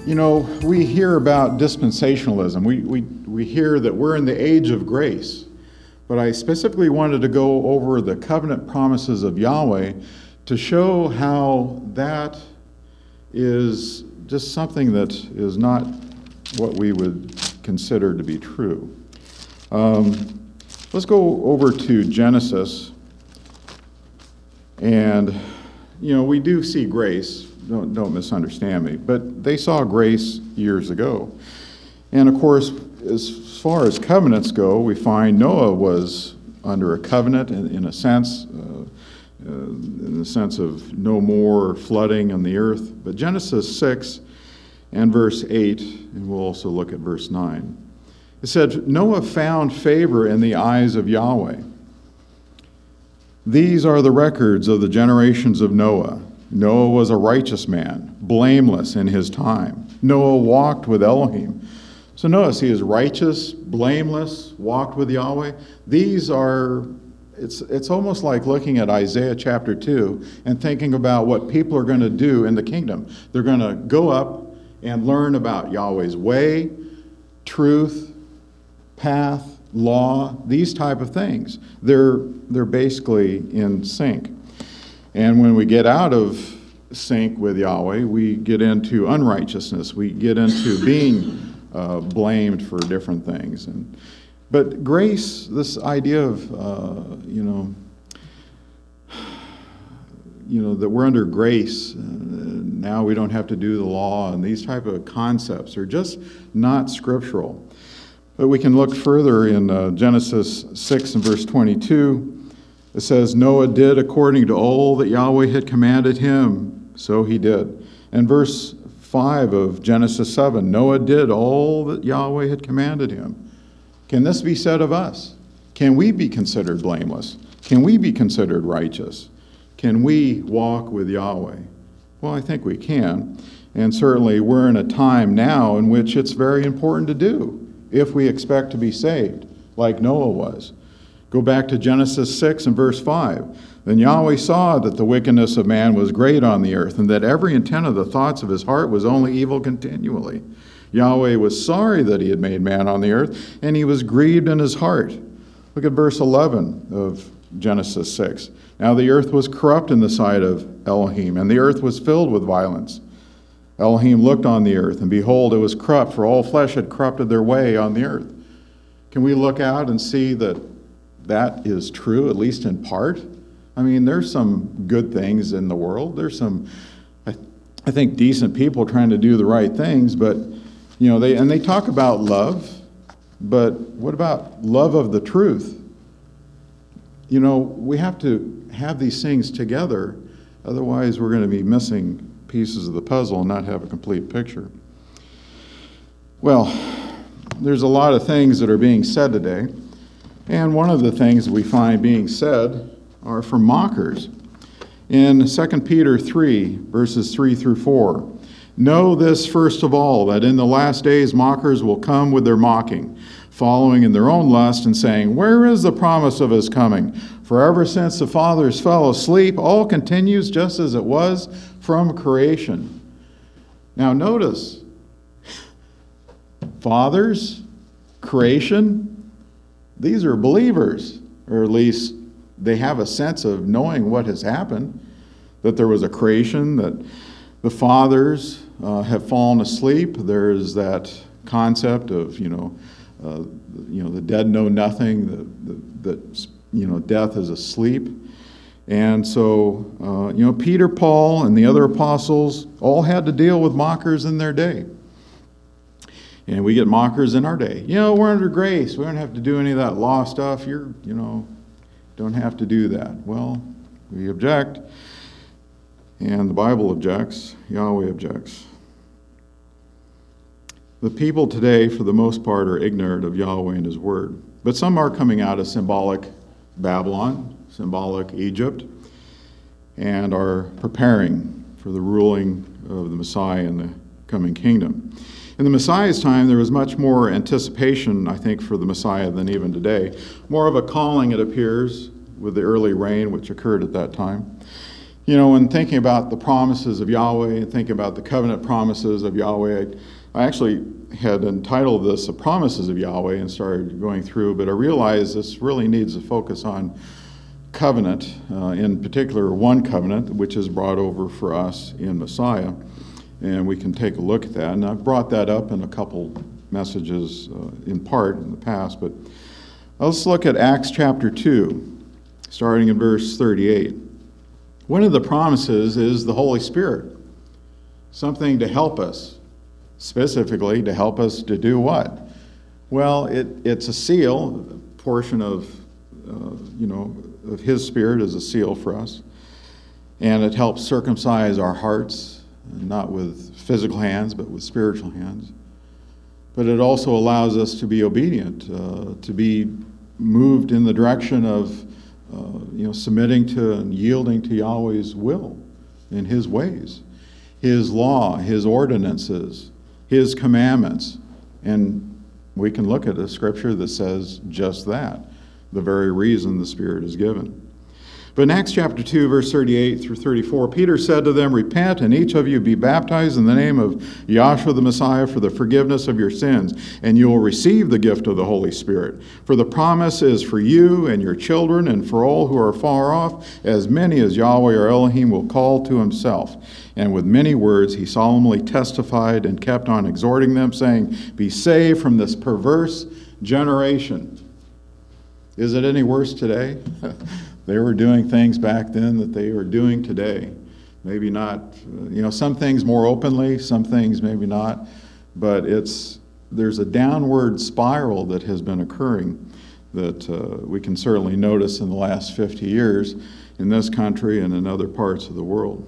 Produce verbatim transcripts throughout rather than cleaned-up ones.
You know, we hear about dispensationalism. We, we, we hear that we're in the age of grace. But I specifically wanted to go over the covenant promises of Yahweh to show how that is just something that is not what we would consider to be true. Um, let's go over to Genesis. And, you know, we do see grace. Don't, don't misunderstand me. But they saw grace years ago. And, of course, as far as covenants go, we find Noah was under a covenant in, in a sense, uh, uh, in the sense of no more flooding on the earth. But Genesis six and verse eight, and we'll also look at verse nine. It said, Noah found favor in the eyes of Yahweh. These are the records of the generations of Noah. Noah was a righteous man, blameless in his time. Noah walked with Elohim. So notice he is righteous, blameless, walked with Yahweh. These are, it's it's almost like looking at Isaiah chapter two and thinking about what people are going to do in the kingdom. They're going to go up and learn about Yahweh's way, truth, path, law, these type of things. They're they're basically in sync. And when we get out of sync with Yahweh, we get into unrighteousness. We get into being Uh, blamed for different things. And but grace, this idea of uh, you know you know that we're under grace, uh, now we don't have to do the law, and these type of concepts are just not scriptural. But we can look further in uh, Genesis six and verse twenty-two. It says, Noah did according to all that Yahweh had commanded him, so he did. And verse five of Genesis seven, Noah did all that Yahweh had commanded him. Can this be said of us? Can we be considered blameless? Can we be considered righteous? Can we walk with Yahweh? Well, I think we can. And certainly we're in a time now in which it's very important to do if we expect to be saved, like Noah was. Go back to Genesis six and verse five. Then Yahweh saw that the wickedness of man was great on the earth, and that every intent of the thoughts of his heart was only evil continually. Yahweh was sorry that he had made man on the earth, and he was grieved in his heart. Look at verse eleven of Genesis six. Now the earth was corrupt in the sight of Elohim, and the earth was filled with violence. Elohim looked on the earth, and behold, it was corrupt, for all flesh had corrupted their way on the earth. Can we look out and see that that is true, at least in part? I mean, there's some good things in the world. There's some, I, th- I think, decent people trying to do the right things. But, you know, they and they talk about love. But what about love of the truth? You know, we have to have these things together. Otherwise, we're going to be missing pieces of the puzzle and not have a complete picture. Well, there's a lot of things that are being said today. And one of the things that we find being said are from mockers. In Second Peter three, verses three through four, know this first of all, that in the last days mockers will come with their mocking, following in their own lust and saying, where is the promise of his coming? For ever since the fathers fell asleep, all continues just as it was from creation. Now notice, fathers, creation, these are believers, or at least they have a sense of knowing what has happened, that there was a creation, that the fathers uh, have fallen asleep. There's that concept of, you know, uh, you know, the dead know nothing, that, that, you know, death is asleep. And so, uh, you know, Peter, Paul, and the other apostles all had to deal with mockers in their day. And we get mockers in our day. You know, we're under grace. We don't have to do any of that law stuff. You're, you know, don't have to do that. Well, we object, and the Bible objects, Yahweh objects. The people today, for the most part, are ignorant of Yahweh and his word. But some are coming out of symbolic Babylon, symbolic Egypt, and are preparing for the ruling of the Messiah in the coming kingdom. In the Messiah's time, there was much more anticipation, I think, for the Messiah than even today. More of a calling, it appears, with the early rain which occurred at that time. You know, when thinking about the promises of Yahweh and thinking about the covenant promises of Yahweh, I, I actually had entitled this The Promises of Yahweh and started going through, but I realized this really needs to focus on covenant, uh, in particular one covenant, which is brought over for us in Messiah. And we can take a look at that. And I've brought that up in a couple messages uh, in part in the past, but let's look at Acts chapter two, starting in verse thirty-eight. One of the promises is the Holy Spirit, something to help us, specifically to help us to do what? Well, it, it's a seal, a portion of, uh, you know, of His Spirit is a seal for us, and it helps circumcise our hearts, not with physical hands, but with spiritual hands. But it also allows us to be obedient, uh, to be moved in the direction of uh, you know, submitting to and yielding to Yahweh's will and His ways, His law, His ordinances, His commandments. And we can look at a scripture that says just that, the very reason the Spirit is given. But in Acts chapter two, verse thirty-eight through thirty-four, Peter said to them, "Repent, and each of you be baptized in the name of Yahshua the Messiah for the forgiveness of your sins, and you will receive the gift of the Holy Spirit. For the promise is for you and your children, and for all who are far off, as many as Yahweh or Elohim will call to Himself." And with many words he solemnly testified and kept on exhorting them, saying, "Be saved from this perverse generation." Is it any worse today? They were doing things back then that they are doing today. Maybe not, you know, some things more openly, some things maybe not, but it's there's a downward spiral that has been occurring that uh, we can certainly notice in the last fifty years in this country and in other parts of the world.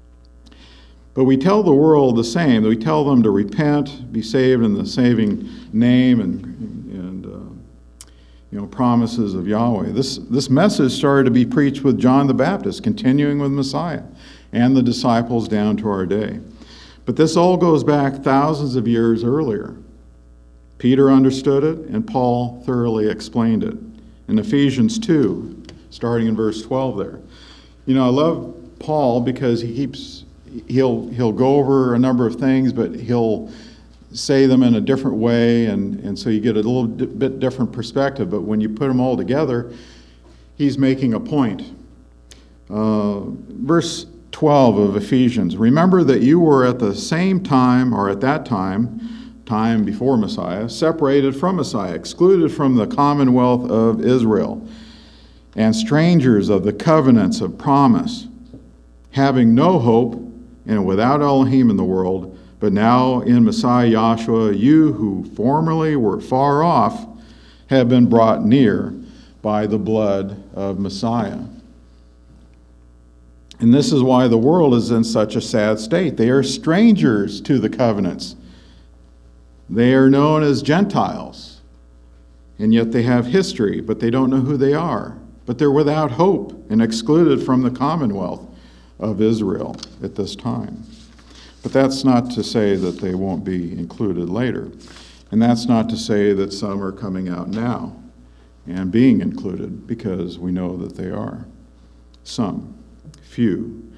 But we tell the world the same. We tell them to repent, be saved in the saving name and and uh, you know, promises of Yahweh. This, this message started to be preached with John the Baptist, continuing with Messiah and the disciples down to our day. But this all goes back thousands of years earlier. Peter understood it, and Paul thoroughly explained it. In Ephesians two, starting in verse twelve there. You know, I love Paul because he keeps, he'll, he'll go over a number of things, but he'll say them in a different way, and, and so you get a little di- bit different perspective. But when you put them all together, he's making a point. Uh, verse twelve of Ephesians, "Remember that you were at the same time, or at that time, time before Messiah, separated from Messiah, excluded from the commonwealth of Israel, and strangers of the covenants of promise, having no hope and without Elohim in the world. But now in Messiah Yahshua, you who formerly were far off have been brought near by the blood of Messiah." And this is why the world is in such a sad state. They are strangers to the covenants. They are known as Gentiles. And yet they have history, but they don't know who they are. But they're without hope and excluded from the commonwealth of Israel at this time. But that's not to say that they won't be included later. And that's not to say that some are coming out now and being included, because we know that they are. Some, few.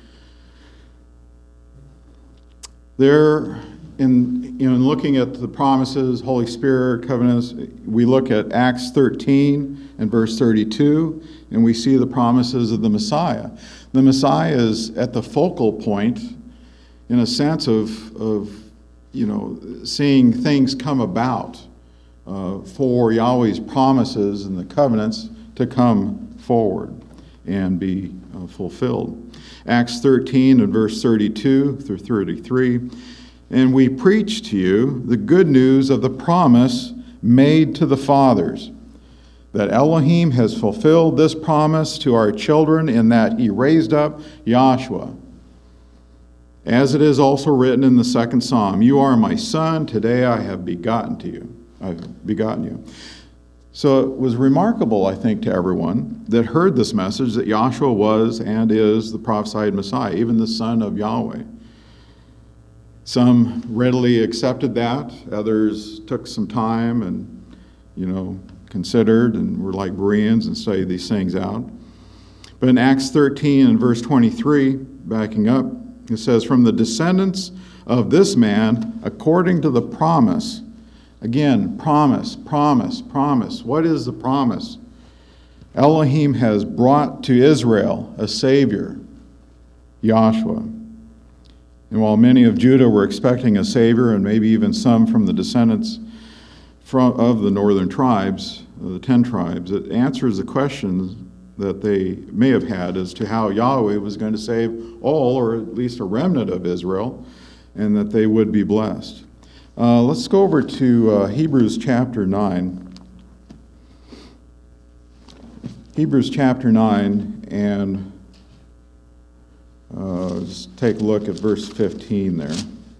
There, in, in looking at the promises, Holy Spirit, covenants, we look at Acts thirteen and verse thirty-two, and we see the promises of the Messiah. The Messiah is at the focal point, in a sense of, of you know, seeing things come about uh, for Yahweh's promises and the covenants to come forward and be uh, fulfilled. Acts thirteen and verse thirty-two through thirty-three, "And we preach to you the good news of the promise made to the fathers, that Elohim has fulfilled this promise to our children in that He raised up Yahshua. As it is also written in the second psalm, 'You are my son, today I have begotten to you. I've begotten you.'" So it was remarkable, I think, to everyone that heard this message that Yahshua was and is the prophesied Messiah, even the Son of Yahweh. Some readily accepted that. Others took some time and, you know, considered and were like Bereans and studied these things out. But in Acts thirteen and verse twenty-three, backing up, it says, "From the descendants of this man, according to the promise." Again, promise, promise, promise. What is the promise? Elohim has brought to Israel a Savior, Yahshua. And while many of Judah were expecting a Savior, and maybe even some from the descendants from, of the northern tribes, the ten tribes, it answers the questions that they may have had as to how Yahweh was going to save all, or at least a remnant of Israel, and that they would be blessed. Uh, let's go over to uh, Hebrews chapter nine. Hebrews chapter nine, and uh, just take a look at verse fifteen there.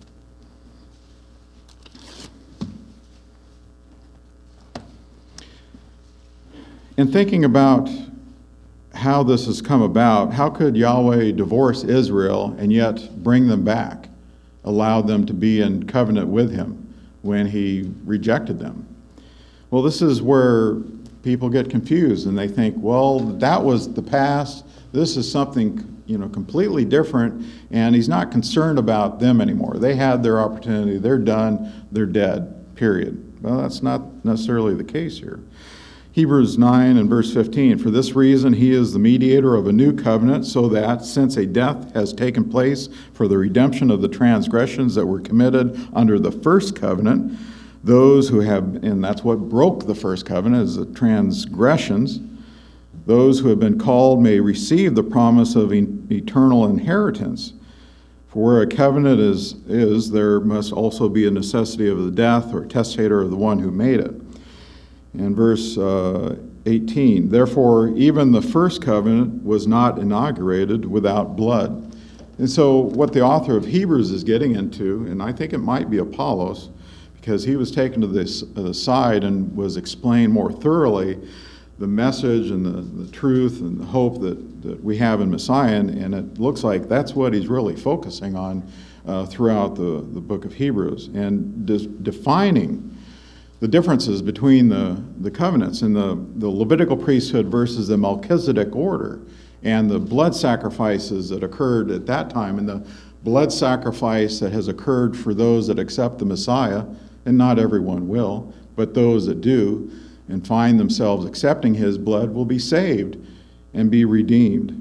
In thinking about how this has come about, how could Yahweh divorce Israel and yet bring them back, allow them to be in covenant with him when he rejected them? Well, this is where people get confused and they think, well, that was the past. This is something, you know, completely different, and he's not concerned about them anymore. They had their opportunity. They're done. They're dead, period. Well, that's not necessarily the case here. Hebrews nine and verse fifteen, "For this reason he is the mediator of a new covenant, so that, since a death has taken place for the redemption of the transgressions that were committed under the first covenant, those who have," and that's what broke the first covenant, is the transgressions, "those who have been called may receive the promise of eternal inheritance. For where a covenant is, is, there must also be a necessity of the death or testator of the one who made it." In verse uh, eighteen, "Therefore, even the first covenant was not inaugurated without blood." And so what the author of Hebrews is getting into, and I think it might be Apollos, because he was taken to this uh, side and was explained more thoroughly the message and the, the truth and the hope that, that we have in Messiah, and, and it looks like that's what he's really focusing on uh, throughout the, the book of Hebrews, and de- defining the differences between the, the covenants and the, the Levitical priesthood versus the Melchizedek order, and the blood sacrifices that occurred at that time, and the blood sacrifice that has occurred for those that accept the Messiah, and not everyone will, but those that do and find themselves accepting his blood will be saved and be redeemed.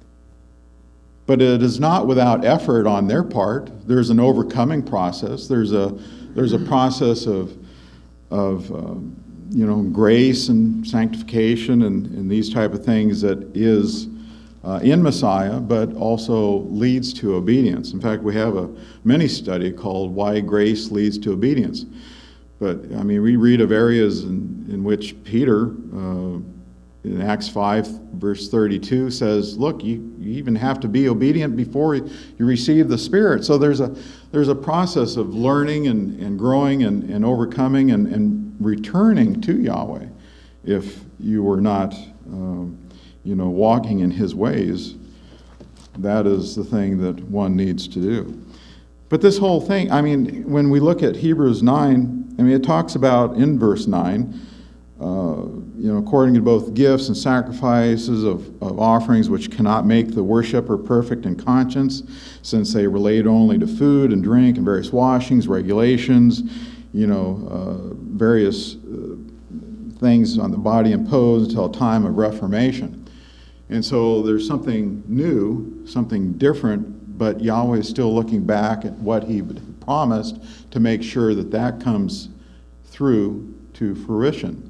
But it is not without effort on their part. There's an overcoming process. There's a there's a process of of uh, you know, grace and sanctification and, and these type of things that is uh, in Messiah, but also leads to obedience. In fact, we have a mini study called "Why Grace Leads to Obedience." But I mean, we read of areas in, in which Peter, uh, in Acts five, verse thirty-two, says, "Look, you, you even have to be obedient before you receive the Spirit." So there's a there's a process of learning and, and growing and, and overcoming and, and returning to Yahweh if you were not, um, you know, walking in his ways. That is the thing that one needs to do. But this whole thing, I mean, when we look at Hebrews nine, I mean, it talks about in verse nine, Uh, you know, according to both gifts and sacrifices of, of offerings which cannot make the worshiper perfect in conscience, since they relate only to food and drink and various washings, regulations, you know, uh, various uh, things on the body imposed until a time of reformation. And so there's something new, something different, but Yahweh is still looking back at what he promised to make sure that that comes through to fruition.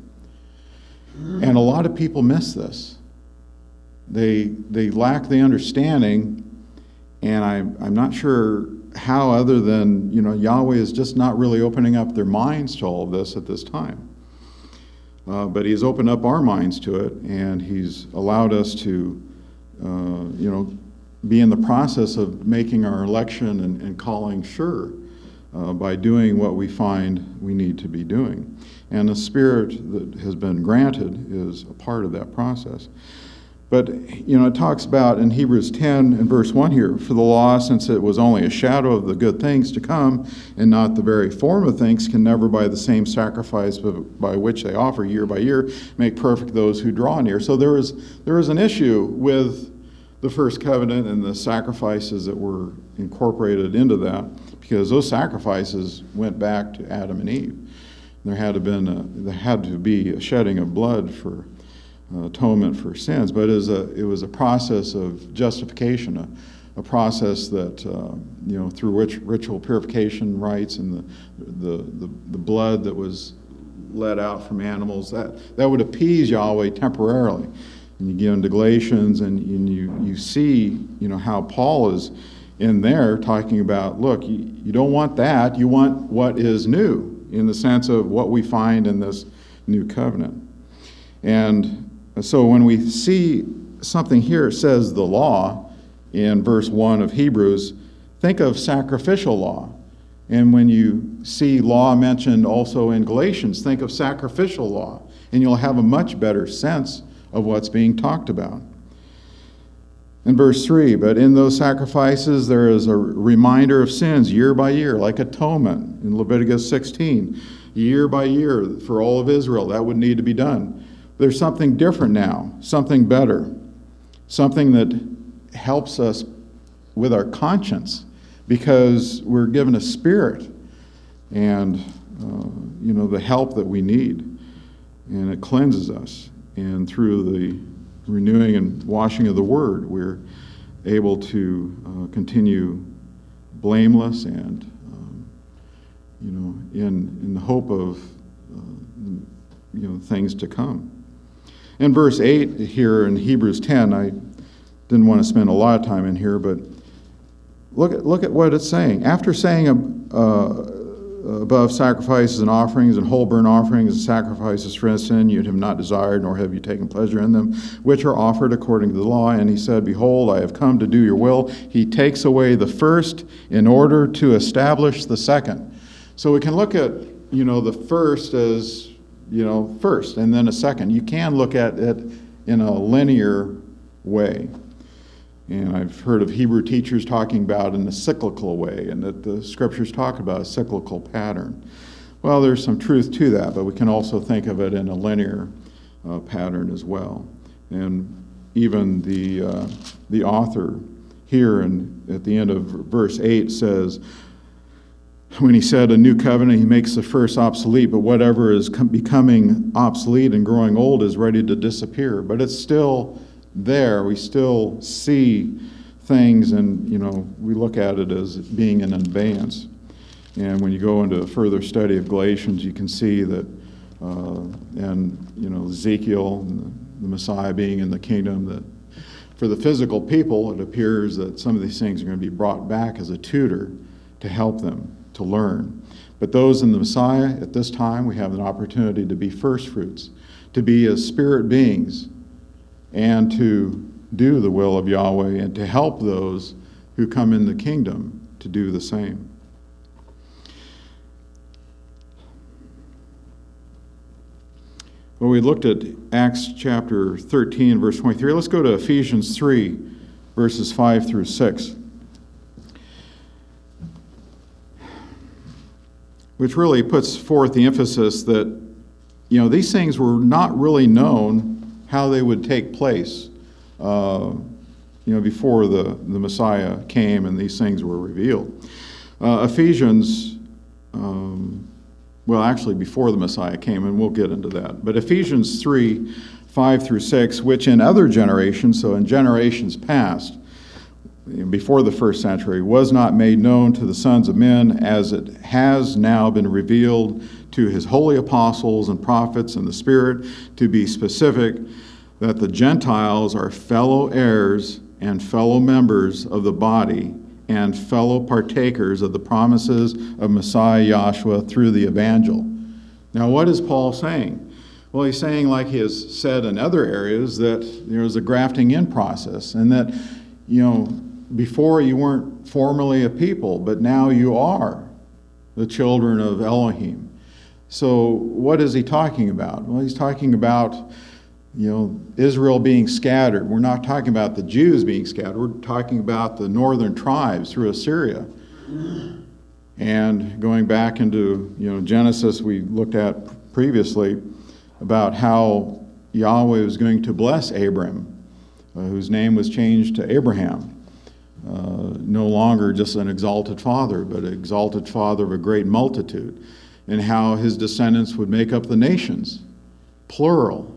And a lot of people miss this. They they lack the understanding, and I, I'm not sure how, other than, you know, Yahweh is just not really opening up their minds to all of this at this time. Uh, but he's opened up our minds to it, and he's allowed us to, uh, you know, be in the process of making our election and, and calling sure uh, by doing what we find we need to be doing. And the Spirit that has been granted is a part of that process. But, you know, it talks about in Hebrews ten and verse one here, for the law, since it was only a shadow of the good things to come and not the very form of things, can never by the same sacrifice by which they offer year by year make perfect those who draw near. So there is, there is an issue with the first covenant and the sacrifices that were incorporated into that, because those sacrifices went back to Adam and Eve. There had to been a, there had to be a shedding of blood for uh, atonement for sins, but it was a it was a process of justification, a, a process that uh, you know through which ritual purification rites and the, the the the blood that was let out from animals that that would appease Yahweh temporarily. And you get into Galatians, and, and you you see you know how Paul is in there talking about, look, you, you don't want that, you want what is new, in the sense of what we find in this new covenant. And so when we see something here, it says the law in verse one of Hebrews, think of sacrificial law. And when you see law mentioned also in Galatians, think of sacrificial law, and you'll have a much better sense of what's being talked about. In verse three, but in those sacrifices there is a reminder of sins year by year, like atonement in Leviticus sixteen. Year by year for all of Israel, that would need to be done. There's something different now, something better, something that helps us with our conscience, because we're given a spirit and uh, you know the help that we need, and it cleanses us. And through the renewing and washing of the Word, we're able to uh, continue blameless and, um, you know, in in the hope of, uh, you know, things to come. In verse eight here in Hebrews ten, I didn't want to spend a lot of time in here, but look at look at what it's saying. After saying uh, above sacrifices and offerings and whole burnt offerings and sacrifices for sin you have not desired, nor have you taken pleasure in them, which are offered according to the law. And he said, behold, I have come to do your will. He takes away the first in order to establish the second. So we can look at, you know, the first as, you know, first, and then a second. You can look at it in a linear way. And I've heard of Hebrew teachers talking about in a cyclical way, and that the scriptures talk about a cyclical pattern. Well, there's some truth to that, but we can also think of it in a linear uh, pattern as well. And even the uh, the author here in, at the end of verse eight says, when he said a new covenant, he makes the first obsolete, but whatever is com- becoming obsolete and growing old is ready to disappear. But it's still there. We still see things, and you know we look at it as being in advance. And when you go into a further study of Galatians, you can see that, uh, and you know Ezekiel, and the, the Messiah being in the kingdom, that for the physical people, it appears that some of these things are going to be brought back as a tutor to help them to learn. But those in the Messiah at this time, we have an opportunity to be first fruits, to be as spirit beings, and to do the will of Yahweh, and to help those who come in the kingdom to do the same. Well, we looked at Acts chapter thirteen, verse twenty-three. Let's go to Ephesians three, verses five through six, which really puts forth the emphasis that, you know, these things were not really known how they would take place, uh, you know, before the, the Messiah came and these things were revealed. Uh, Ephesians, um, well, actually before the Messiah came, and we'll get into that. But Ephesians three, five through six, which in other generations, so in generations past, before the first century, was not made known to the sons of men, as it has now been revealed to his holy apostles and prophets in the Spirit, to be specific, that the Gentiles are fellow heirs and fellow members of the body and fellow partakers of the promises of Messiah Yahshua through the evangel. Now, what is Paul saying? Well, he's saying, like he has said in other areas, that there is a grafting in process, and that, you know, before you weren't formerly a people, but now you are the children of Elohim. So what is he talking about? Well, he's talking about you know, Israel being scattered. We're not talking about the Jews being scattered. We're talking about the northern tribes through Assyria. And going back into, you know, Genesis, we looked at previously about how Yahweh was going to bless Abram, uh, whose name was changed to Abraham. Uh, no longer just an exalted father, but an exalted father of a great multitude, and how his descendants would make up the nations, plural.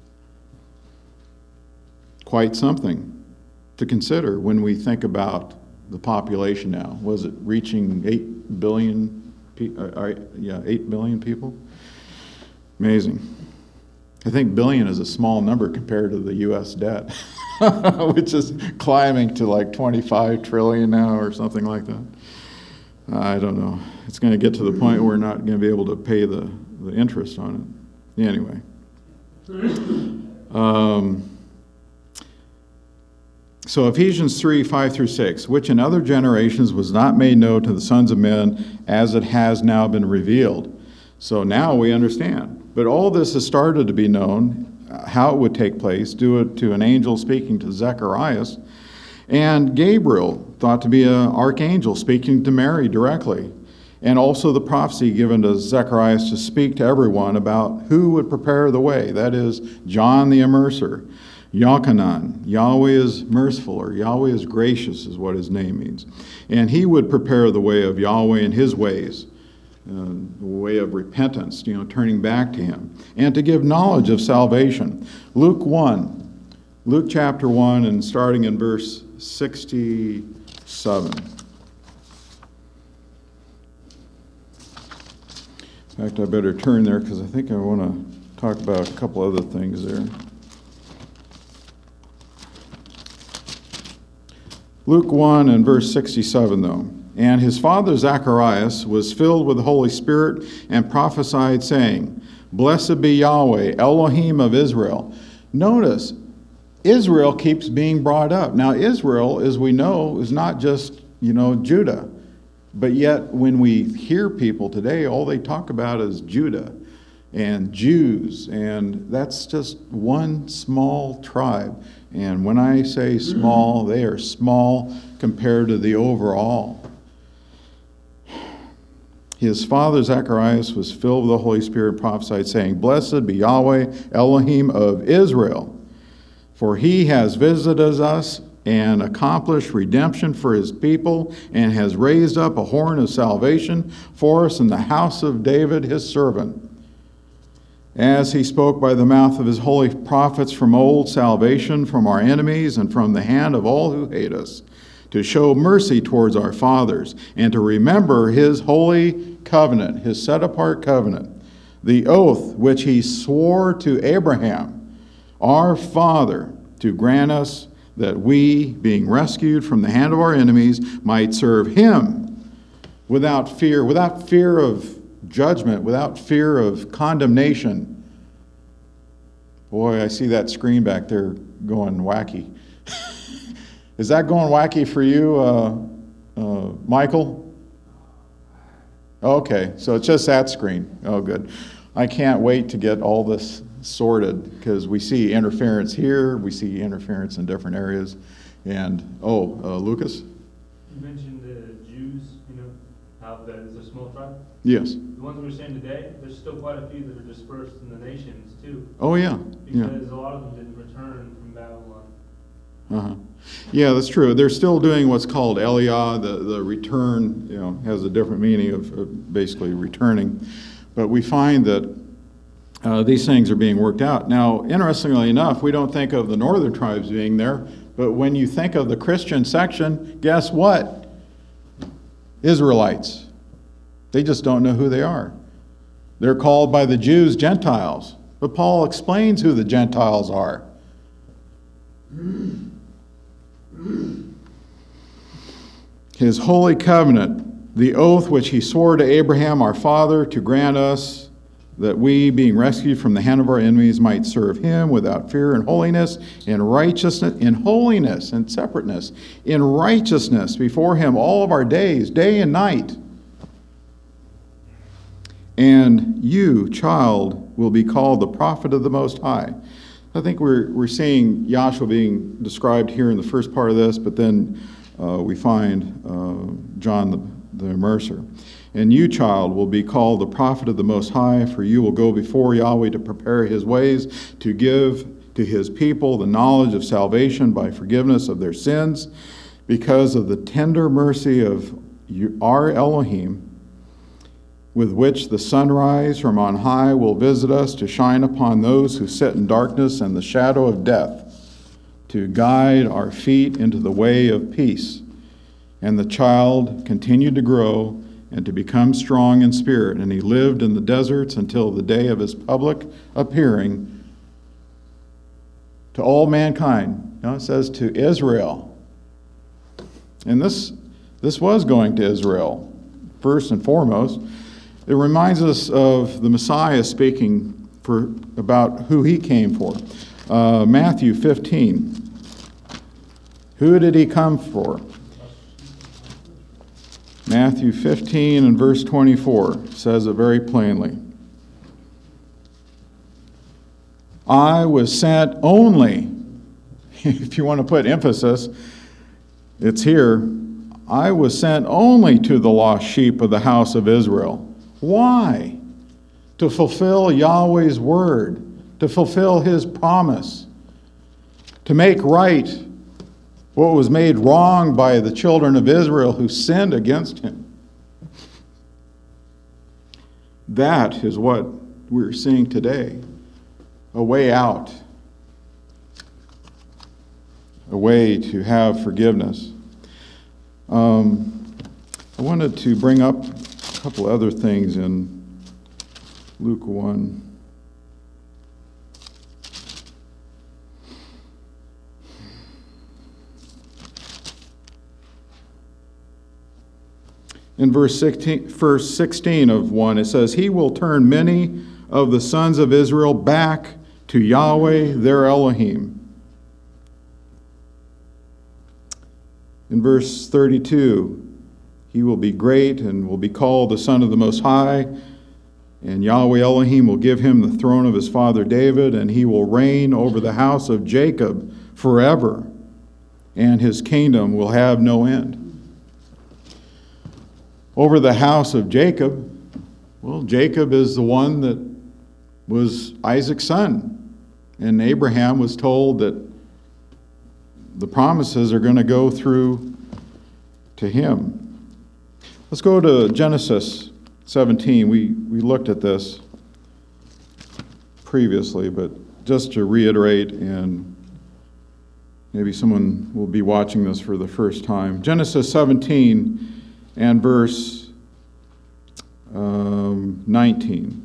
Quite something to consider when we think about the population now. Was it reaching eight billion? Pe- uh, yeah, eight billion people. Amazing. I think billion is a small number compared to the U S debt, which is climbing to like twenty-five trillion now or something like that. I don't know. It's going to get to the point where we're not going to be able to pay the, the interest on it. Anyway. Um, so Ephesians three, five through six, which in other generations was not made known to the sons of men as it has now been revealed. So now we understand. But all this has started to be known, how it would take place, due to an angel speaking to Zacharias, and Gabriel, thought to be an archangel, speaking to Mary directly, and also the prophecy given to Zacharias to speak to everyone about who would prepare the way. That is, John the Immerser, Yochanan. Yahweh is merciful, or Yahweh is gracious is what his name means. And he would prepare the way of Yahweh in his ways. Uh, the way of repentance, you know, turning back to him, and to give knowledge of salvation. Luke one, Luke chapter one, and starting in verse sixty-seven. In fact, I better turn there because I think I want to talk about a couple other things there. Luke one and verse sixty-seven, though. And his father Zacharias was filled with the Holy Spirit and prophesied, saying, Blessed be Yahweh, Elohim of Israel. Notice, Israel keeps being brought up. Now, Israel, as we know, is not just, you know, Judah. But yet, when we hear people today, all they talk about is Judah and Jews. And that's just one small tribe. And when I say small, they are small compared to the overall. His father Zacharias was filled with the Holy Spirit and prophesied, saying, Blessed be Yahweh, Elohim of Israel, for he has visited us and accomplished redemption for his people, and has raised up a horn of salvation for us in the house of David his servant. As he spoke by the mouth of his holy prophets from old, salvation from our enemies and from the hand of all who hate us, to show mercy towards our fathers, and to remember his holy covenant, his set-apart covenant, the oath which he swore to Abraham, our father, to grant us that we, being rescued from the hand of our enemies, might serve him without fear, without fear of judgment, without fear of condemnation. Boy, I see that screen back there going wacky. Is that going wacky for you, uh, uh, Michael? Okay, so it's just that screen. Oh, good. I can't wait to get all this sorted because we see interference here, we see interference in different areas. And, oh, uh, Lucas? You mentioned the Jews, you know, how that is a small tribe. Yes. The ones we're saying today, there's still quite a few that are dispersed in the nations, too. Oh, yeah. Because yeah. a lot of them didn't return from Babylon. Uh-huh. Yeah, that's true. They're still doing what's called Aliyah, the, the return, you know, has a different meaning of, of basically returning. But we find that uh, these things are being worked out. Now, interestingly enough, we don't think of the northern tribes being there, but when you think of the Christian section, guess what? Israelites. They just don't know who they are. They're called by the Jews Gentiles. But Paul explains who the Gentiles are. His holy covenant, the oath which he swore to Abraham our father to grant us that we, being rescued from the hand of our enemies, might serve him without fear and holiness, in righteousness, in holiness and separateness, in righteousness before him all of our days, day and night. And you, child, will be called the prophet of the Most High. I think we're, we're seeing Yahshua being described here in the first part of this, but then uh, we find uh, John the, the Immerser. And you, child, will be called the prophet of the Most High, for you will go before Yahweh to prepare his ways, to give to his people the knowledge of salvation by forgiveness of their sins, because of the tender mercy of our Elohim, with which the sunrise from on high will visit us to shine upon those who sit in darkness and the shadow of death, to guide our feet into the way of peace. And the child continued to grow and to become strong in spirit, and he lived in the deserts until the day of his public appearing to all mankind. You know, it says to Israel. And this, this was going to Israel, first and foremost. It reminds us of the Messiah speaking for about who he came for. Uh, Matthew fifteen. Who did he come for? Matthew fifteen and verse twenty-four says it very plainly. I was sent only, if you want to put emphasis, it's here. I was sent only to the lost sheep of the house of Israel. Why? To fulfill Yahweh's word, to fulfill his promise, to make right what was made wrong by the children of Israel who sinned against him. That is what we're seeing today. A way out. A way to have forgiveness. Um, I wanted to bring up a couple other things in Luke one. In verse sixteen, verse sixteen of one, it says, he will turn many of the sons of Israel back to Yahweh their Elohim. In verse thirty-two, he will be great and will be called the Son of the Most High, and Yahweh Elohim will give him the throne of his father David, and he will reign over the house of Jacob forever, and his kingdom will have no end. Over the house of Jacob, well, Jacob is the one that was Isaac's son, and Abraham was told that the promises are going to go through to him. Let's go to Genesis seventeen. We, we looked at this previously, but just to reiterate, and maybe someone will be watching this for the first time. Genesis seventeen and verse um, nineteen.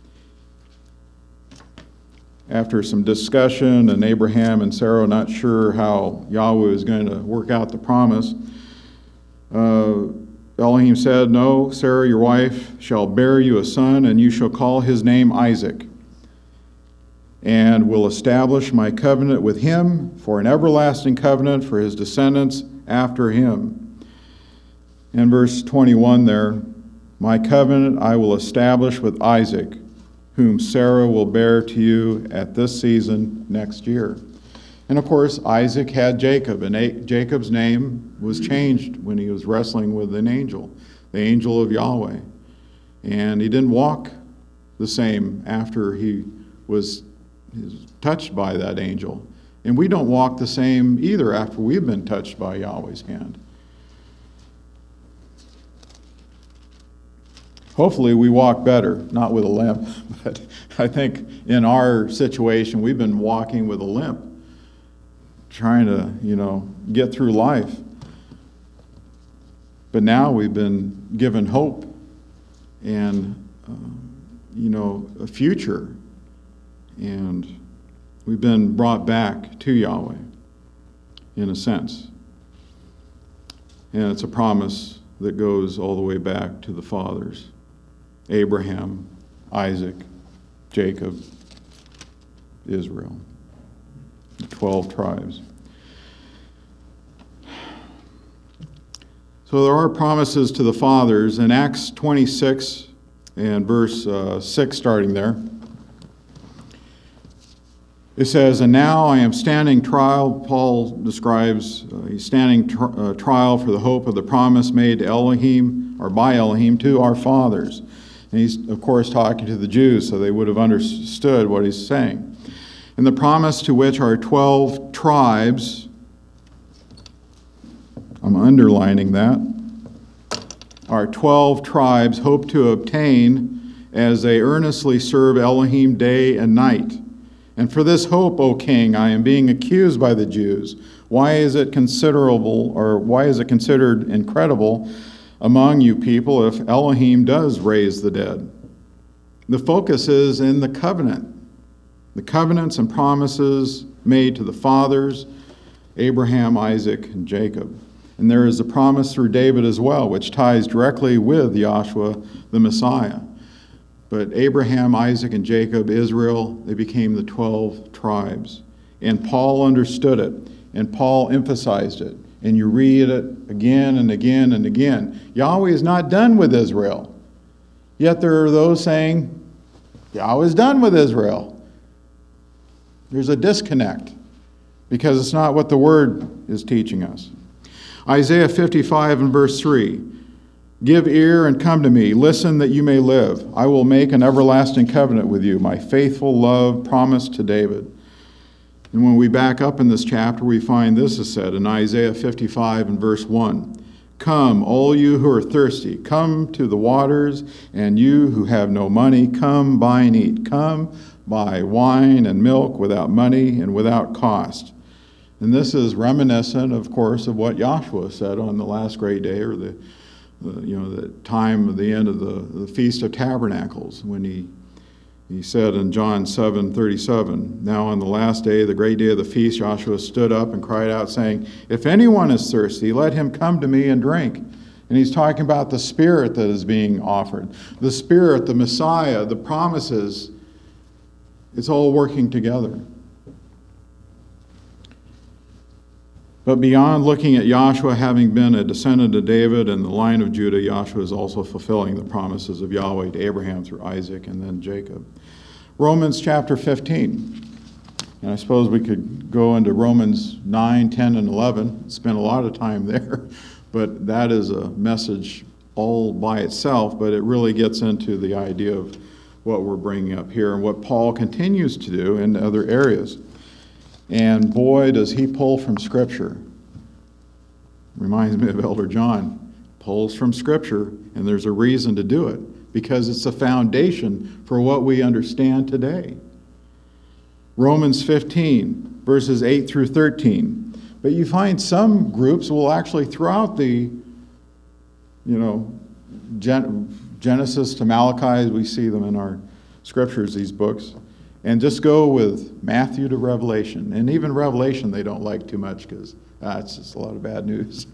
After some discussion and Abraham and Sarah not sure how Yahweh was going to work out the promise, uh, Elohim said, no, Sarah, your wife, shall bear you a son, and you shall call his name Isaac, and will establish my covenant with him for an everlasting covenant for his descendants after him. In verse twenty-one there, my covenant I will establish with Isaac, whom Sarah will bear to you at this season next year. And of course, Isaac had Jacob, and A- Jacob's name was changed when he was wrestling with an angel, the angel of Yahweh. And he didn't walk the same after he was, he was touched by that angel. And we don't walk the same either after we've been touched by Yahweh's hand. Hopefully we walk better, not with a limp, but I think in our situation we've been walking with a limp, trying to, you know, get through life. But now we've been given hope and, uh, you know, a future, and we've been brought back to Yahweh in a sense. And it's a promise that goes all the way back to the fathers. Abraham, Isaac, Jacob, Israel, the twelve tribes. So there are promises to the fathers. In Acts twenty-six and verse uh, six, starting there, It says, and now I am standing trial. Paul describes uh, he's standing tr- uh, trial for the hope of the promise made to Elohim, or by Elohim, to our fathers. And he's, of course, talking to the Jews, so they would have understood what he's saying. And the promise to which our twelve tribes, I'm underlining that, our twelve tribes hope to obtain as they earnestly serve Elohim day and night. And for this hope, O king, I am being accused by the Jews. Why is it considerable, or why is it considered incredible among you people if Elohim does raise the dead? The focus is in the covenant. The covenants and promises made to the fathers, Abraham, Isaac, and Jacob. And there is a promise through David as well, which ties directly with Yahshua, the Messiah. But Abraham, Isaac, and Jacob, Israel, they became the twelve tribes. And Paul understood it, and Paul emphasized it. And you read it again and again and again. Yahweh is not done with Israel. Yet there are those saying, Yahweh is done with Israel. There's a disconnect, because it's not what the Word is teaching us. Isaiah fifty-five and verse three. Give ear and come to me. Listen that you may live. I will make an everlasting covenant with you, my faithful love promised to David. And when we back up in this chapter, we find this is said in Isaiah fifty-five and verse one. Come, all you who are thirsty, come to the waters, and you who have no money, come buy and eat. Come buy wine and milk without money and without cost. And this is reminiscent, of course, of what Yahshua said on the last great day, or the The, you know, the time of the end of the, the Feast of Tabernacles, when he he said in John seven thirty-seven, now on the last day, the great day of the feast, Joshua stood up and cried out, saying, if anyone is thirsty, let him come to me and drink. And he's talking about the Spirit that is being offered. The Spirit, the Messiah, the promises, it's all working together. But beyond looking at Yahshua having been a descendant of David and the line of Judah, Yahshua is also fulfilling the promises of Yahweh to Abraham through Isaac and then Jacob. Romans chapter fifteen. And I suppose we could go into Romans nine, ten, and eleven, spend a lot of time there. But that is a message all by itself, but it really gets into the idea of what we're bringing up here and what Paul continues to do in other areas. And boy, does he pull from Scripture. Reminds me of Elder John. Pulls from Scripture, and there's a reason to do it, because it's a foundation for what we understand today. Romans fifteen, verses eight through thirteen. But you find some groups will actually, throughout the, you know, Gen- Genesis to Malachi, we see them in our Scriptures, these books, and just go with Matthew to Revelation. And even Revelation they don't like too much, because ah, it's just a lot of bad news.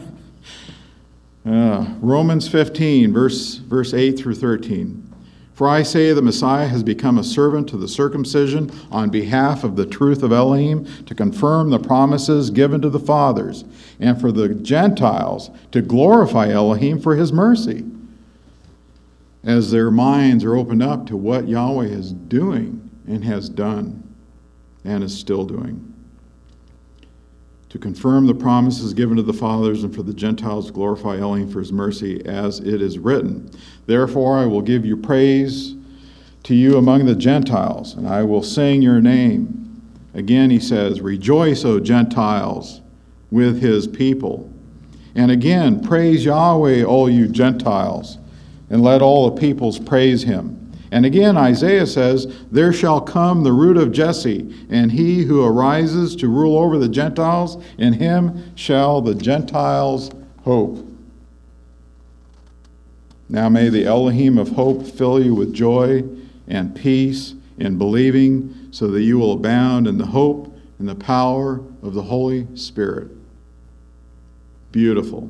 uh, Romans fifteen, verse, verse eight through thirteen. For I say the Messiah has become a servant to the circumcision on behalf of the truth of Elohim, to confirm the promises given to the fathers, and for the Gentiles to glorify Elohim for his mercy, as their minds are opened up to what Yahweh is doing and has done and is still doing. To confirm the promises given to the fathers, and for the Gentiles to glorify Elohim for his mercy, as it is written, therefore I will give you praise to you among the Gentiles, and I will sing your name. Again he says, rejoice, O Gentiles, with his people. And again, praise Yahweh, all you Gentiles, and let all the peoples praise him. And again, Isaiah says, there shall come the root of Jesse, and he who arises to rule over the Gentiles, in him shall the Gentiles hope. Now may the Elohim of hope fill you with joy and peace in believing, so that you will abound in the hope and the power of the Holy Spirit. Beautiful.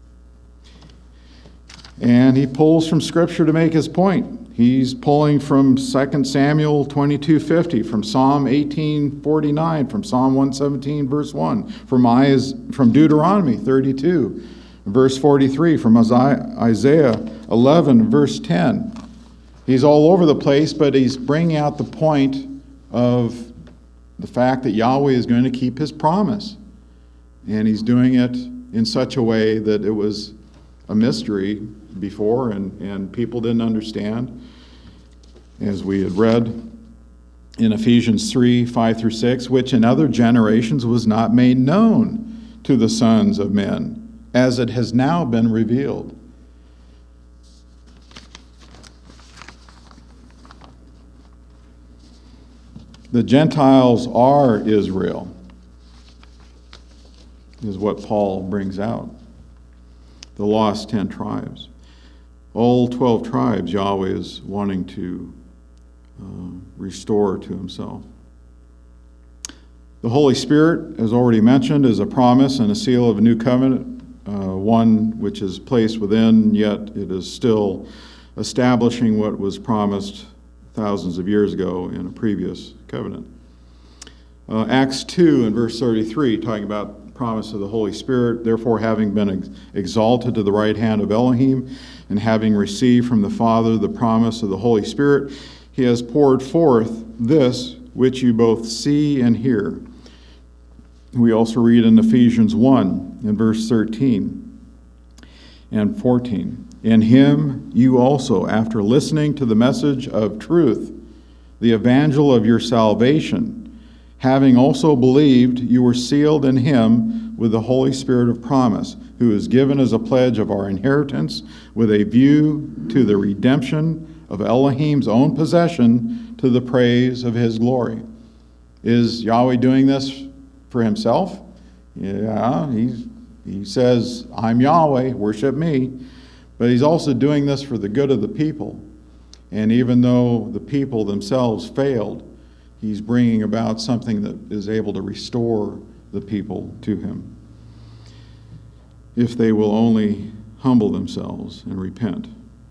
And he pulls from Scripture to make his point. He's pulling from Second Samuel twenty-two fifty, from Psalm eighteen forty-nine, from Psalm one seventeen, verse one, from, from Deuteronomy thirty-two, verse forty-three, from Isaiah eleven, verse ten. He's all over the place, but he's bringing out the point of the fact that Yahweh is going to keep his promise. And he's doing it in such a way that it was a mystery before, and, and people didn't understand. As we had read in Ephesians three, five through six, which in other generations was not made known to the sons of men, as it has now been revealed. The Gentiles are Israel, is what Paul brings out. The lost ten tribes. All twelve tribes Yahweh is wanting to uh, restore to himself. The Holy Spirit, as already mentioned, is a promise and a seal of a new covenant, uh, one which is placed within, yet it is still establishing what was promised thousands of years ago in a previous covenant. Uh, Acts two and verse thirty-three, talking about the promise of the Holy Spirit, therefore having been ex- exalted to the right hand of Elohim, and having received from the Father the promise of the Holy Spirit, he has poured forth this which you both see and hear. We also read in Ephesians one in verse thirteen and fourteen. In him you also, after listening to the message of truth, the evangel of your salvation, having also believed, you were sealed in him with the Holy Spirit of promise, who is given as a pledge of our inheritance, with a view to the redemption of Elohim's own possession, to the praise of his glory. Is Yahweh doing this for himself? Yeah, he's, he says, I'm Yahweh, worship me. But he's also doing this for the good of the people. And even though the people themselves failed, he's bringing about something that is able to restore the people to him, if they will only humble themselves and repent.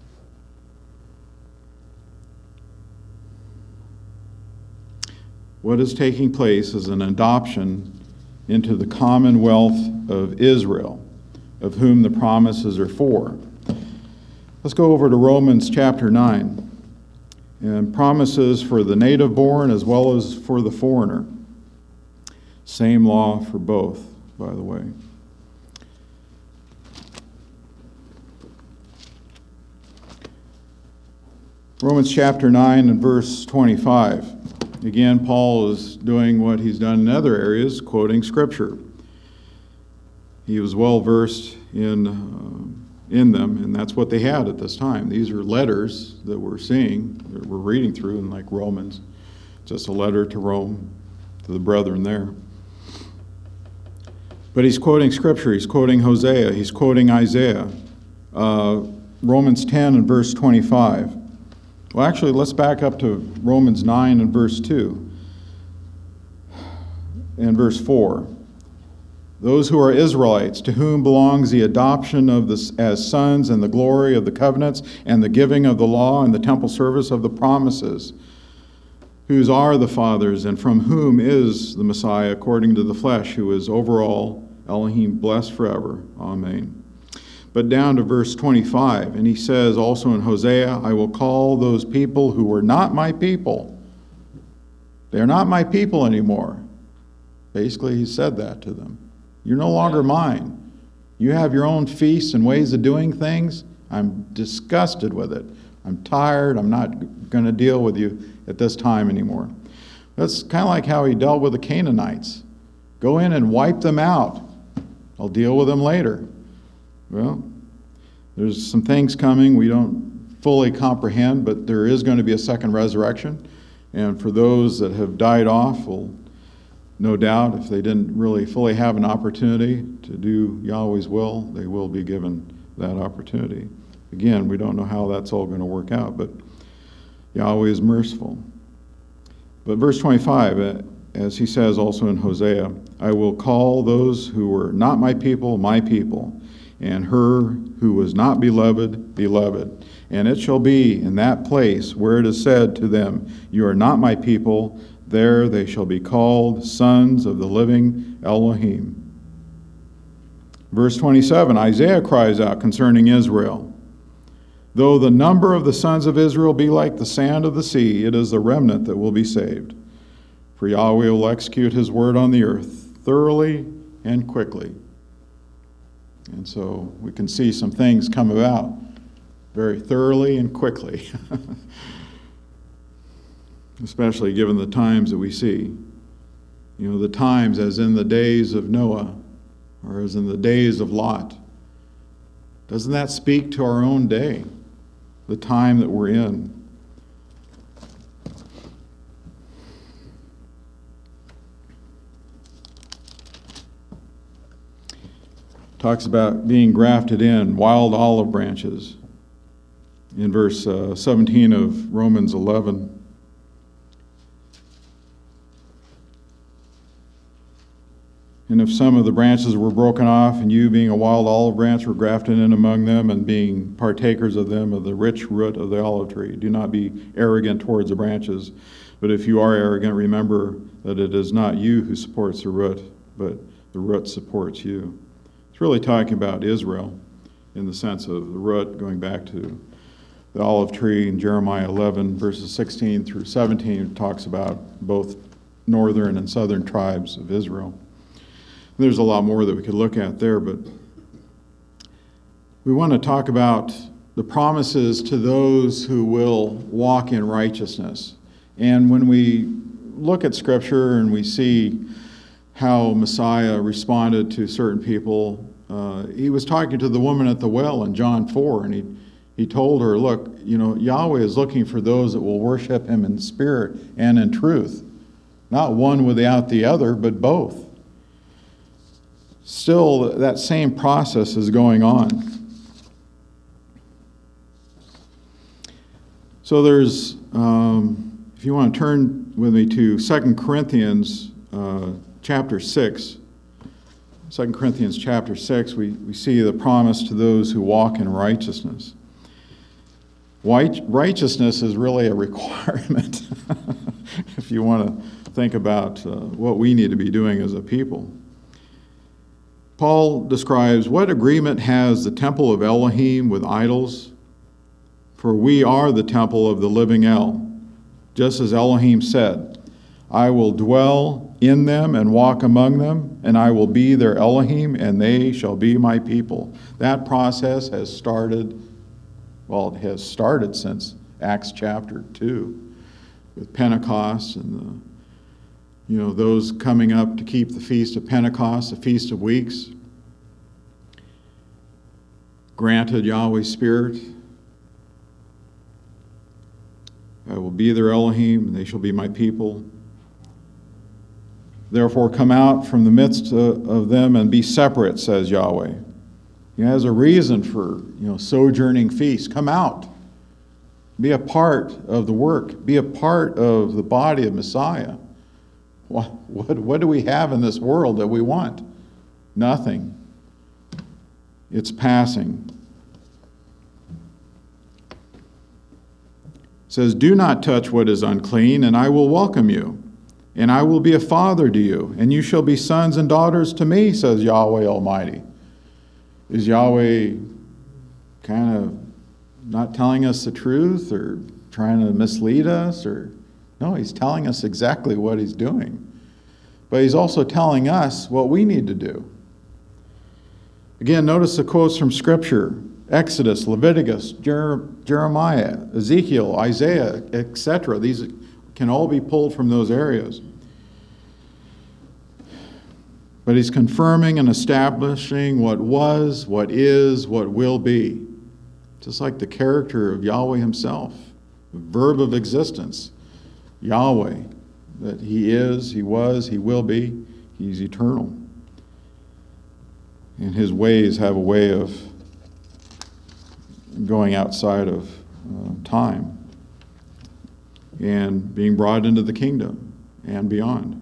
What is taking place is an adoption into the commonwealth of Israel, of whom the promises are for. Let's go over to Romans chapter nine, and promises for the native born as well as for the foreigner. Same law for both, by the way. Romans chapter nine and verse twenty-five. Again, Paul is doing what he's done in other areas, quoting Scripture. He was well versed in uh, in them, and that's what they had at this time. These are letters that we're seeing, that we're reading through, in like Romans. Just a letter to Rome, to the brethren there. But he's quoting Scripture. He's quoting Hosea. He's quoting Isaiah. Uh, Romans ten and verse twenty-five. Well, actually, let's back up to Romans nine and verse two and verse four. Those who are Israelites, to whom belongs the adoption of the, as sons, and the glory of the covenants, and the giving of the law, and the temple service of the promises, whose are the fathers, and from whom is the Messiah, according to the flesh, who is over all, Elohim, blessed forever. Amen. But down to verse twenty-five, and he says also in Hosea, I will call those people who were not my people. They're not my people anymore. Basically, he said that to them. You're no longer mine. You have your own feasts and ways of doing things. I'm disgusted with it. I'm tired. I'm not going to deal with you at this time anymore. That's kind of like how he dealt with the Canaanites. Go in and wipe them out. I'll deal with them later. Well, there's some things coming we don't fully comprehend, but there is going to be a second resurrection. And for those that have died off, will no doubt, if they didn't really fully have an opportunity to do Yahweh's will, they will be given that opportunity. Again, we don't know how that's all going to work out, but Yahweh is merciful. But verse twenty-five, as he says also in Hosea, I will call those who were not my people, my people, and her who was not beloved, beloved. And it shall be in that place where it is said to them, you are not my people, there they shall be called sons of the living Elohim. Verse twenty-seven, Isaiah cries out concerning Israel. Though the number of the sons of Israel be like the sand of the sea, it is the remnant that will be saved. For Yahweh will execute his word on the earth thoroughly and quickly. And so we can see some things come about very thoroughly and quickly, especially given the times that we see. You know, the times as in the days of Noah or as in the days of Lot. Doesn't that speak to our own day, the time that we're in? Talks about being grafted in, wild olive branches, in verse uh, seventeen of Romans eleven. And if some of the branches were broken off, and you, being a wild olive branch, were grafted in among them, and being partakers of them of the rich root of the olive tree, do not be arrogant towards the branches. But if you are arrogant, remember that it is not you who supports the root, but the root supports you. It's really talking about Israel in the sense of the root, going back to the olive tree in Jeremiah eleven, verses sixteen through seventeen. It talks about both northern and southern tribes of Israel. There's a lot more that we could look at there, but we want to talk about the promises to those who will walk in righteousness. And when we look at Scripture and we see how Messiah responded to certain people, uh, he was talking to the woman at the well in John four, and he, he told her, look, you know, Yahweh is looking for those that will worship him in spirit and in truth. Not one without the other, but both. Still, that same process is going on. So there's, um, if you want to turn with me to Second Corinthians uh, chapter six. Second Corinthians chapter six, we, we see the promise to those who walk in righteousness. White, righteousness is really a requirement if you want to think about uh, what we need to be doing as a people. Paul describes, what agreement has the temple of Elohim with idols? For we are the temple of the living El, just as Elohim said, I will dwell in them and walk among them, and I will be their Elohim, and they shall be my people. That process has started, well, it has started since Acts chapter two, with Pentecost and the You know, those coming up to keep the Feast of Pentecost, the Feast of Weeks, granted Yahweh's Spirit. I will be their Elohim, and they shall be my people. Therefore come out from the midst of them and be separate, says Yahweh. He has a reason for, you know, sojourning feasts. Come out. Be a part of the work. Be a part of the body of Messiah. What, what, what do we have in this world that we want? Nothing. It's passing. It says, do not touch what is unclean, and I will welcome you. And I will be a father to you, and you shall be sons and daughters to me, says Yahweh Almighty. Is Yahweh kind of not telling us the truth or trying to mislead us? Or no, he's telling us exactly what he's doing. But he's also telling us what we need to do. Again, notice the quotes from Scripture. Exodus, Leviticus, Jer- Jeremiah, Ezekiel, Isaiah, et cetera. These can all be pulled from those areas. But he's confirming and establishing what was, what is, what will be. Just like the character of Yahweh himself, the verb of existence. Yahweh, that he is, he was, he will be, he's eternal. And his ways have a way of going outside of uh, time and being brought into the kingdom and beyond.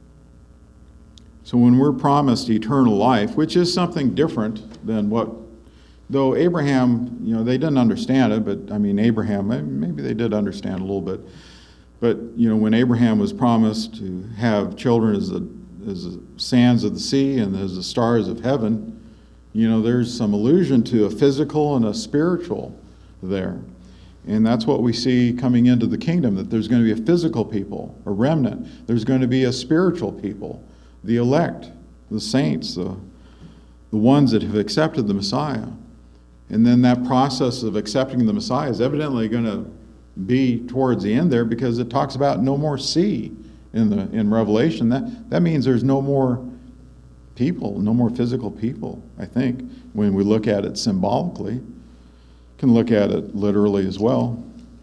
So when we're promised eternal life, which is something different than what, though Abraham, you know, they didn't understand it, but I mean, Abraham, maybe they did understand a little bit. But, you know, when Abraham was promised to have children as the, as the sands of the sea and as the stars of heaven, you know, there's some allusion to a physical and a spiritual there. And that's what we see coming into the kingdom, that there's going to be a physical people, a remnant. There's going to be a spiritual people, the elect, the saints, the, the ones that have accepted the Messiah. And then that process of accepting the Messiah is evidently going to be towards the end there, because it talks about no more sea in the in Revelation. That, that means there's no more people, no more physical people, I think, when we look at it symbolically. Can look at it literally as well.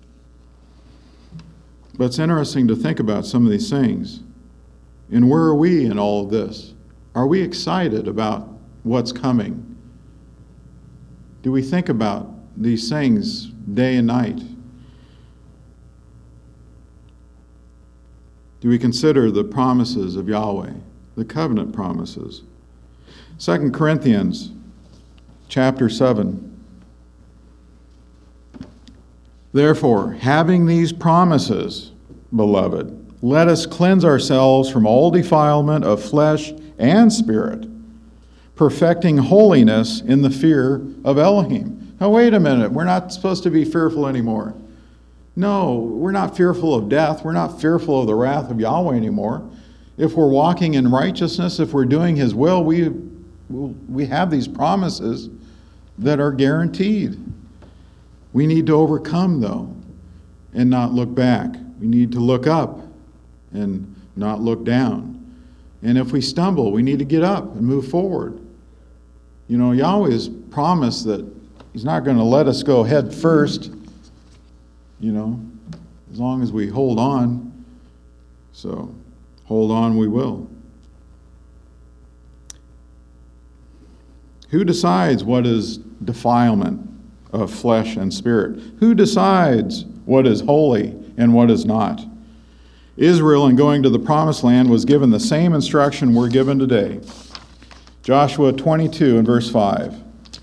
But it's interesting to think about some of these things. And where are we in all of this? Are we excited about what's coming? Do we think about these things day and night? Do we consider the promises of Yahweh, the covenant promises? Second Corinthians chapter seven. Therefore, having these promises, beloved, let us cleanse ourselves from all defilement of flesh and spirit, perfecting holiness in the fear of Elohim. Now, wait a minute. We're not supposed to be fearful anymore. No, we're not fearful of death. We're not fearful of the wrath of Yahweh anymore. If we're walking in righteousness, if we're doing His will, we, we have these promises that are guaranteed. We need to overcome, though, and not look back. We need to look up and not look down. And if we stumble, we need to get up and move forward. You know, Yahweh has promised that He's not going to let us go head first, you know, as long as we hold on. So, hold on we will. Who decides what is defilement of flesh and spirit? Who decides what is holy and what is not? Israel, in going to the promised land, was given the same instruction we're given today. Joshua twenty-two and verse five.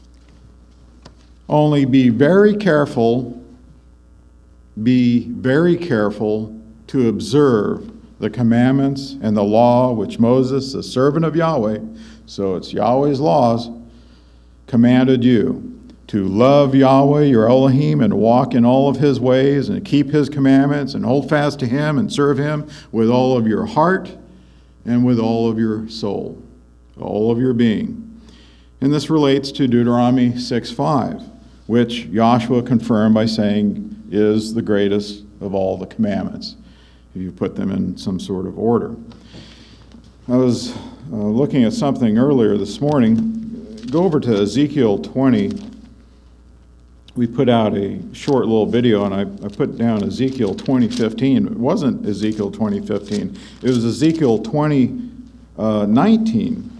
Only be very careful, be very careful to observe the commandments and the law which Moses, the servant of Yahweh, so it's Yahweh's laws, commanded you, to love Yahweh your Elohim and walk in all of His ways and keep His commandments and hold fast to Him and serve Him with all of your heart and with all of your soul, all of your being. And this relates to Deuteronomy six five, which Joshua confirmed by saying is the greatest of all the commandments, if you put them in some sort of order. I was uh, looking at something earlier this morning. Go over to Ezekiel twenty. We put out a short little video, and I, I put down Ezekiel twenty fifteen. It wasn't Ezekiel twenty fifteen. It was Ezekiel twenty nineteen.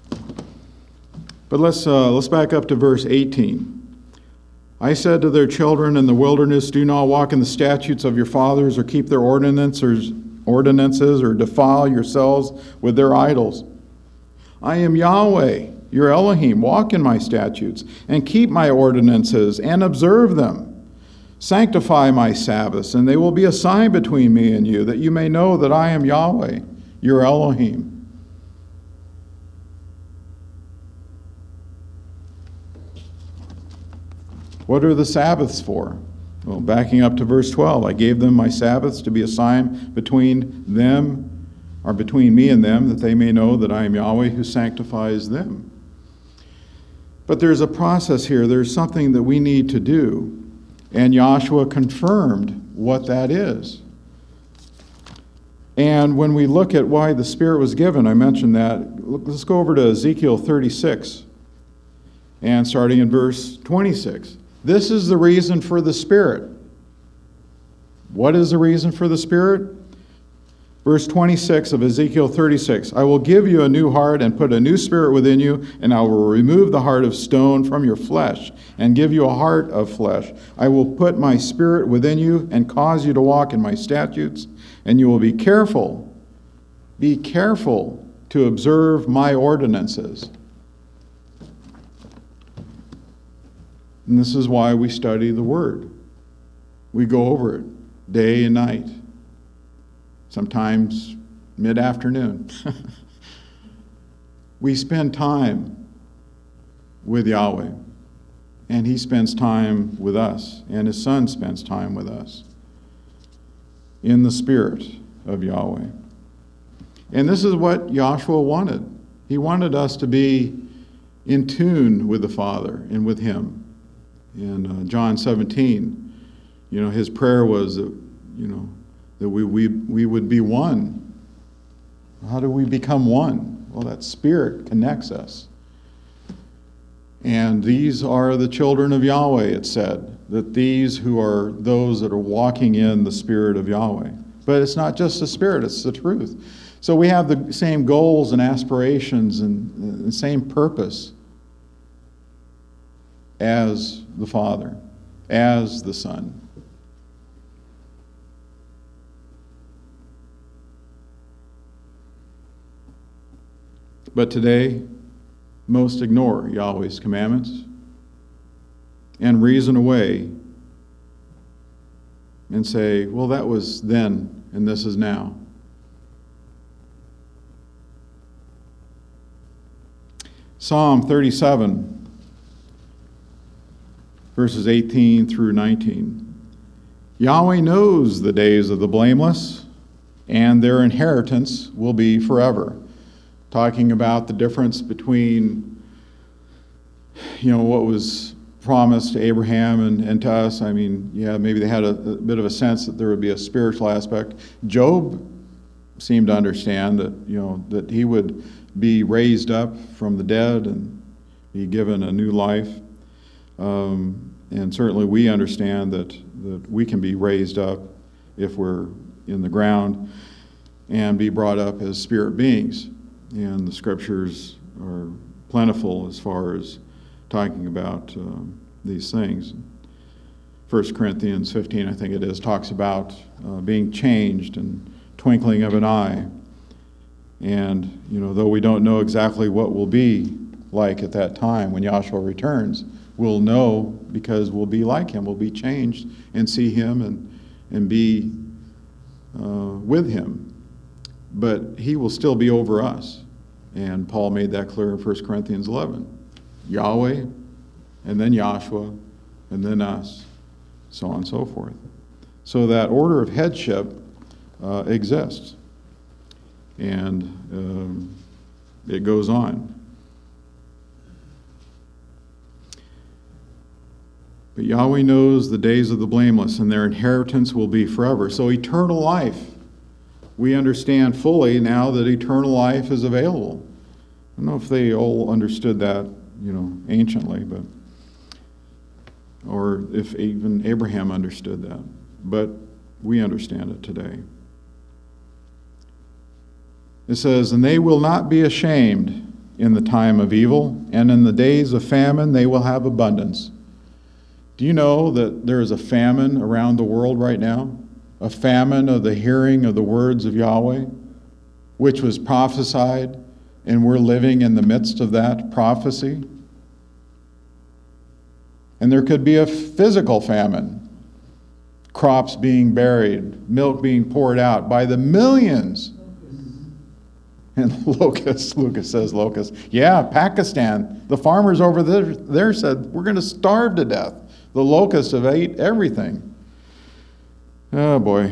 But let's uh, let's back up to verse eighteen. I said to their children in the wilderness, do not walk in the statutes of your fathers, or keep their ordinances, ordinances, or defile yourselves with their idols. I am Yahweh, your Elohim. Walk in my statutes, and keep my ordinances, and observe them. Sanctify my Sabbaths, and they will be a sign between me and you, that you may know that I am Yahweh, your Elohim. What are the Sabbaths for? Well, backing up to verse twelve, I gave them my Sabbaths to be a sign between them, or between me and them, that they may know that I am Yahweh who sanctifies them. But there's a process here. There's something that we need to do. And Joshua confirmed what that is. And when we look at why the Spirit was given, I mentioned that. Let's go over to Ezekiel thirty-six, and starting in verse twenty-six. This is the reason for the Spirit. What is the reason for the Spirit? Verse twenty-six of Ezekiel thirty-six. I will give you a new heart and put a new spirit within you, and I will remove the heart of stone from your flesh and give you a heart of flesh. I will put my spirit within you and cause you to walk in my statutes, and you will be careful, be careful to observe my ordinances. And this is why we study the Word. We go over it day and night, sometimes mid-afternoon. We spend time with Yahweh and he spends time with us, and his Son spends time with us in the Spirit of Yahweh. And this is what Yahshua wanted. He wanted us to be in tune with the Father and with him. In uh, John seventeen, you know, his prayer was that, you know, that we, we, we would be one. How do we become one? Well, that Spirit connects us. And these are the children of Yahweh, it said, that these who are those that are walking in the Spirit of Yahweh. But it's not just the Spirit, it's the truth. So we have the same goals and aspirations and the same purpose as the Father, as the Son. But today, most ignore Yahweh's commandments and reason away and say, well, that was then and this is now. Psalm thirty-seven, verses eighteen through nineteen. Yahweh knows the days of the blameless, and their inheritance will be forever. Talking about the difference between, you know, what was promised to Abraham and, and to us. I mean, yeah, maybe they had a, a bit of a sense that there would be a spiritual aspect. Job seemed to understand that, you know, that he would be raised up from the dead and be given a new life. Um, and certainly we understand that, that we can be raised up if we're in the ground and be brought up as spirit beings. And the scriptures are plentiful as far as talking about uh, these things. First Corinthians fifteen, I think it is, talks about uh, being changed and twinkling of an eye. And, you know, though we don't know exactly what we'll be like at that time when Yahshua returns, we'll know because we'll be like him. We'll be changed and see him and, and be uh, with him. But he will still be over us. And Paul made that clear in First Corinthians eleven. Yahweh, and then Yahshua, and then us, so on and so forth. So that order of headship uh, exists. And um, it goes on. But Yahweh knows the days of the blameless, and their inheritance will be forever. So eternal life. We understand fully now that eternal life is available. I don't know if they all understood that, you know, anciently, but or if even Abraham understood that. But we understand it today. It says, and they will not be ashamed in the time of evil, and in the days of famine they will have abundance. Do you know that there is a famine around the world right now? A famine of the hearing of the words of Yahweh, which was prophesied, and we're living in the midst of that prophecy. And there could be a physical famine, crops being buried, milk being poured out by the millions. And locusts, Lucas says locusts. Yeah, Pakistan, the farmers over there, there said, we're going to starve to death. The locusts have ate everything. Oh boy.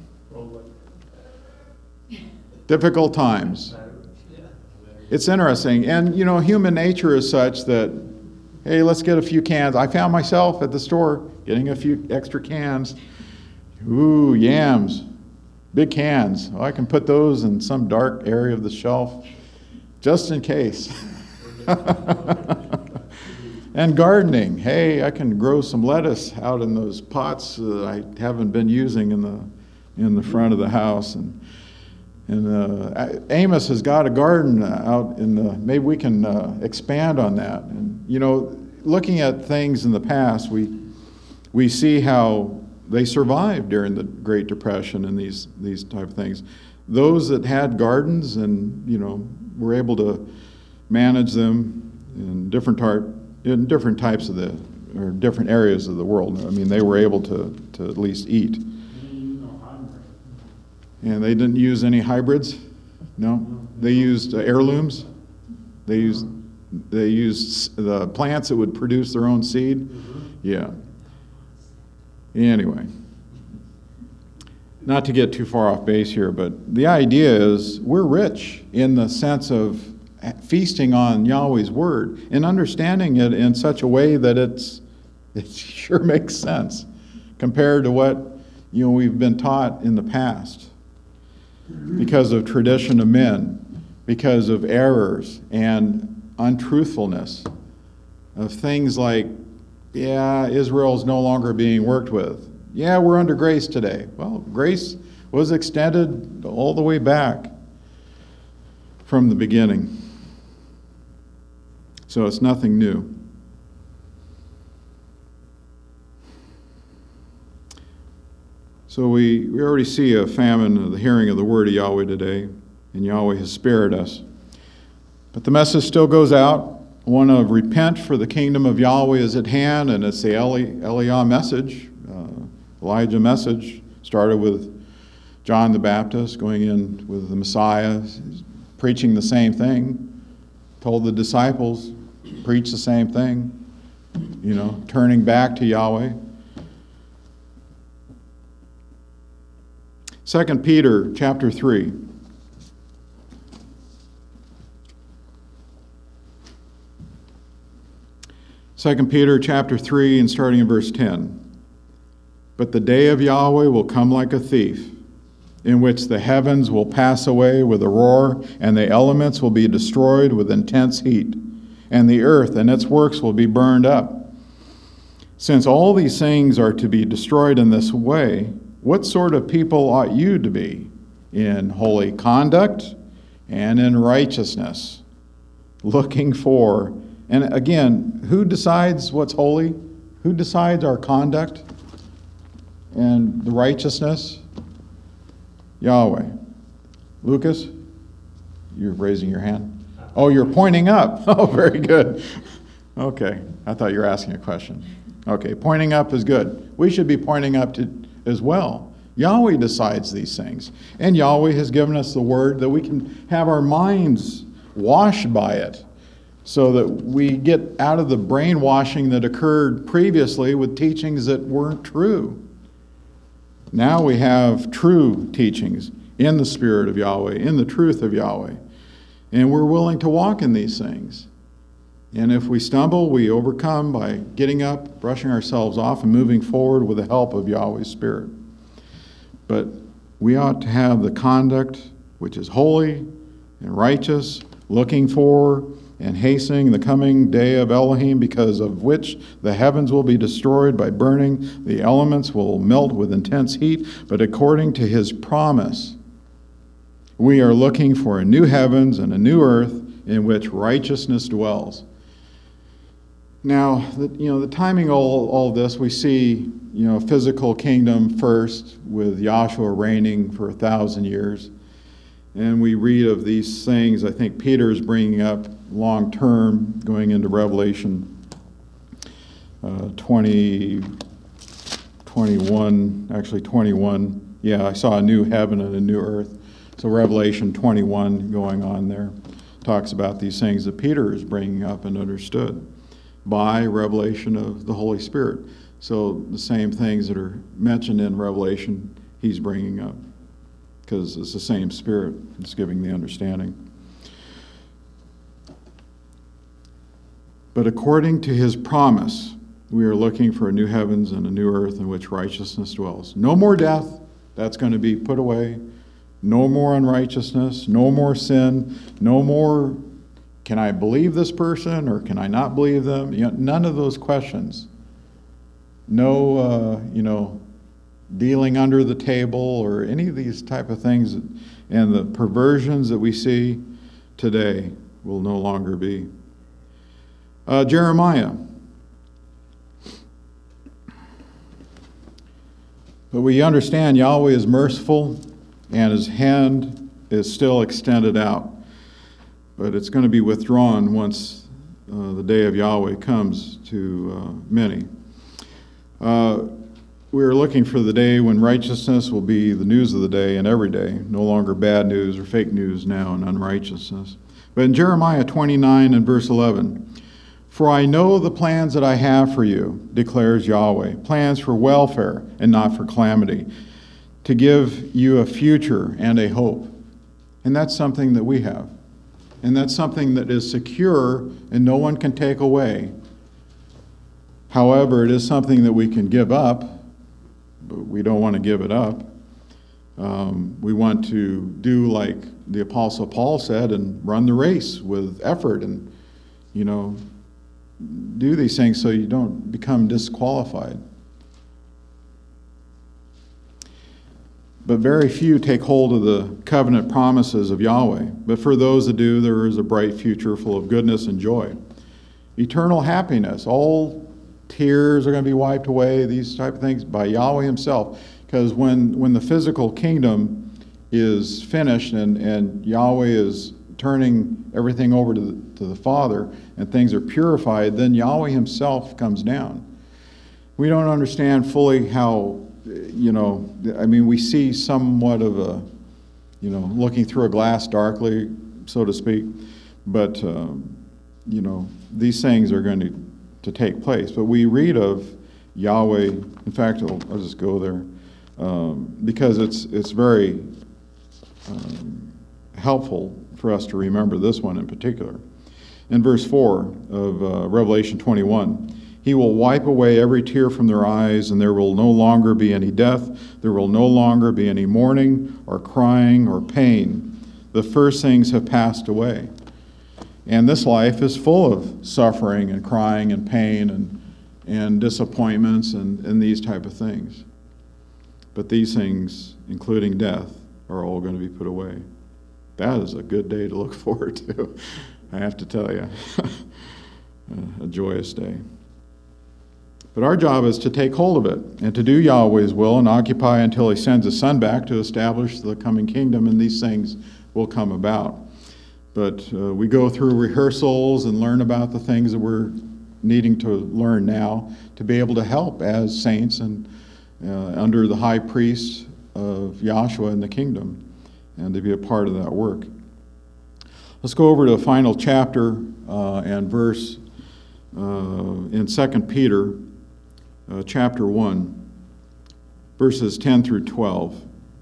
Difficult times. It's interesting. And, you know, human nature is such that, hey, let's get a few cans. I found myself at the store getting a few extra cans. Ooh, yams. Big cans. Oh, I can put those in some dark area of the shelf just in case. And gardening. Hey, I can grow some lettuce out in those pots that I haven't been using in the in the front of the house. And and uh, Amos has got a garden out in the. Maybe we can uh, expand on that. And you know, looking at things in the past, we we see how they survived during the Great Depression and these these type of things. Those that had gardens and you know were able to manage them in different tar- in different types of the or different areas of the world. I mean, they were able to to at least eat. And they didn't use any hybrids. No, they used uh, heirlooms. They used They used the plants that would produce their own seed. Mm-hmm. Yeah. Anyway, not to get too far off base here, but the idea is we're rich in the sense of feasting on Yahweh's word and understanding it in such a way that it's it sure makes sense compared to what, you know, we've been taught in the past because of tradition of men, because of errors and untruthfulness of things like, yeah, Israel's no longer being worked with. Yeah, we're under grace today. Well, grace was extended all the way back from the beginning. So it's nothing new. So we, we already see a famine of the hearing of the word of Yahweh today, and Yahweh has spared us. But the message still goes out, one of repent, for the kingdom of Yahweh is at hand, and it's the Eli, Eliah message, uh, Elijah message, started with John the Baptist, going in with the Messiah, preaching the same thing, told the disciples, preach the same thing, you know, turning back to Yahweh. Second Peter chapter three. Second Peter chapter three and starting in verse ten. But the day of Yahweh will come like a thief, in which the heavens will pass away with a roar, and the elements will be destroyed with intense heat, and the earth and its works will be burned up. Since all these things are to be destroyed in this way, what sort of people ought you to be? In holy conduct and in righteousness, looking for. And again, who decides what's holy? Who decides our conduct and the righteousness? Yahweh. Lucas, you're raising your hand. Oh, you're pointing up. Oh, very good. Okay, I thought you were asking a question. Okay, pointing up is good. We should be pointing up to as well. Yahweh decides these things. And Yahweh has given us the word that we can have our minds washed by it so that we get out of the brainwashing that occurred previously with teachings that weren't true. Now we have true teachings in the Spirit of Yahweh, in the truth of Yahweh. And we're willing to walk in these things. And if we stumble, we overcome by getting up, brushing ourselves off, and moving forward with the help of Yahweh's Spirit. But we ought to have the conduct which is holy and righteous, looking for and hastening the coming day of Elohim, because of which the heavens will be destroyed by burning, the elements will melt with intense heat, but according to his promise, we are looking for a new heavens and a new earth in which righteousness dwells. Now, the, you know, the timing of all, all this, we see, you know, physical kingdom first with Yahshua reigning for a thousand years. And we read of these things, I think Peter is bringing up long term, going into Revelation uh, twenty, twenty-one, actually twenty-one. Yeah, I saw a new heaven and a new earth. So Revelation twenty-one going on there talks about these things that Peter is bringing up and understood by revelation of the Holy Spirit. So the same things that are mentioned in Revelation, he's bringing up, because it's the same Spirit that's giving the understanding. But according to his promise, we are looking for a new heavens and a new earth in which righteousness dwells. No more death, that's going to be put away. No more unrighteousness, no more sin, no more, can I believe this person or can I not believe them? You know, none of those questions. No, uh, you know, dealing under the table or any of these type of things, and the perversions that we see today will no longer be. Uh, Jeremiah. But we understand Yahweh is merciful and his hand is still extended out. But it's going to be withdrawn once uh, the day of Yahweh comes to uh, many. Uh, we are looking for the day when righteousness will be the news of the day and every day, no longer bad news or fake news now and unrighteousness. But in Jeremiah twenty-nine and verse eleven, "For I know the plans that I have for you, declares Yahweh, plans for welfare and not for calamity, to give you a future and a hope." And that's something that we have. And that's something that is secure and no one can take away. However, it is something that we can give up, but we don't want to give it up. Um, we want to do like the Apostle Paul said and run the race with effort and, you know, do these things so you don't become disqualified. But very few take hold of the covenant promises of Yahweh. But for those that do, there is a bright future full of goodness and joy. Eternal happiness. All tears are going to be wiped away, these type of things, by Yahweh himself. Because when, when the physical kingdom is finished and, and Yahweh is turning everything over to the, to the Father and things are purified, then Yahweh himself comes down. We don't understand fully how, you know, I mean, we see somewhat of a, you know, looking through a glass darkly, so to speak, but, um, you know, these things are going to, to take place. But we read of Yahweh, in fact, I'll, I'll just go there, um, because it's, it's very um, helpful for us to remember this one in particular. In verse four of uh, Revelation twenty-one, "He will wipe away every tear from their eyes, and there will no longer be any death. There will no longer be any mourning or crying or pain. The first things have passed away." And this life is full of suffering and crying and pain and, and disappointments and, and these type of things. But these things, including death, are all going to be put away. That is a good day to look forward to, I have to tell you. A joyous day. But our job is to take hold of it and to do Yahweh's will and occupy until he sends his son back to establish the coming kingdom, and these things will come about. But uh, we go through rehearsals and learn about the things that we're needing to learn now to be able to help as saints and uh, under the high priest of Yahshua in the kingdom, and to be a part of that work. Let's go over to the final chapter uh, and verse uh, in Second Peter uh, chapter one, verses ten through twelve.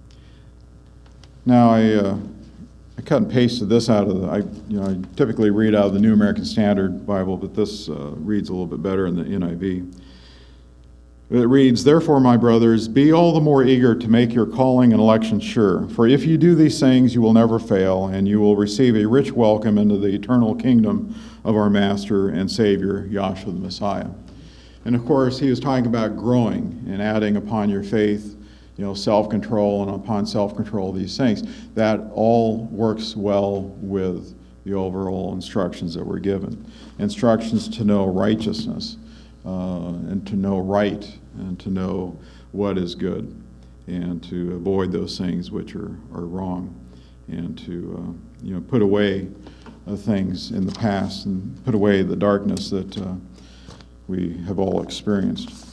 Now I uh, I cut and pasted this out of the, I you know I typically read out of the New American Standard Bible, but this uh, reads a little bit better in the N I V. It reads, "Therefore, my brothers, be all the more eager to make your calling and election sure. For if you do these things, you will never fail, and you will receive a rich welcome into the eternal kingdom of our Master and Savior, Yahshua the Messiah." And of course, he was talking about growing and adding upon your faith, you know, self-control, and upon self-control, these things. That all works well with the overall instructions that we're given. Instructions to know righteousness, uh, and to know right, and to know what is good, and to avoid those things which are, are wrong, and to uh, you know put away uh, things in the past, and put away the darkness that uh, we have all experienced.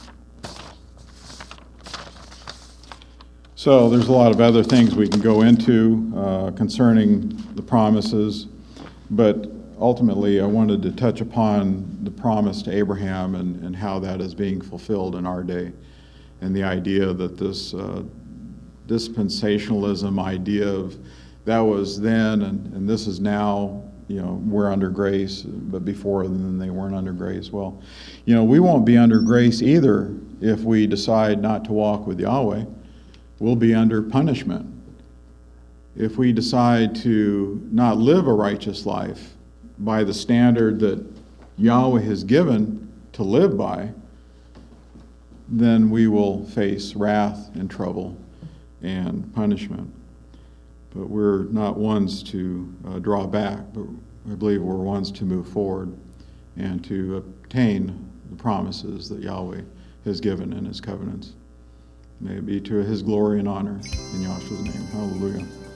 So there's a lot of other things we can go into uh, concerning the promises, but ultimately I wanted to touch upon the promise to Abraham and, and how that is being fulfilled in our day, and the idea that this uh, dispensationalism idea of that was then and, and this is now, you know, we're under grace, but before then they weren't under grace. Well, you know, we won't be under grace either if we decide not to walk with Yahweh. We'll be under punishment. If we decide to not live a righteous life by the standard that Yahweh has given to live by, then we will face wrath and trouble and punishment. But we're not ones to uh, draw back, but I believe we're ones to move forward and to obtain the promises that Yahweh has given in his covenants. May it be to his glory and honor. In Yahshua's name. Hallelujah.